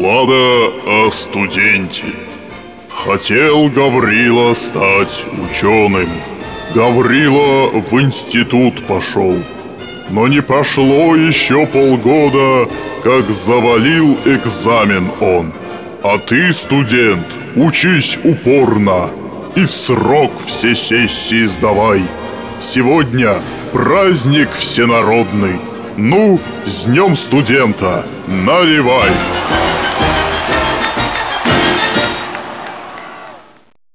Баллада о студенте. Хотел Гаврила стать ученым. Гаврила в институт пошел. Но не прошло еще полгода, как завалил экзамен он. А ты, студент, учись упорно и в срок все сессии сдавай. Сегодня праздник всенародный. Ну, с днем студента, наливай!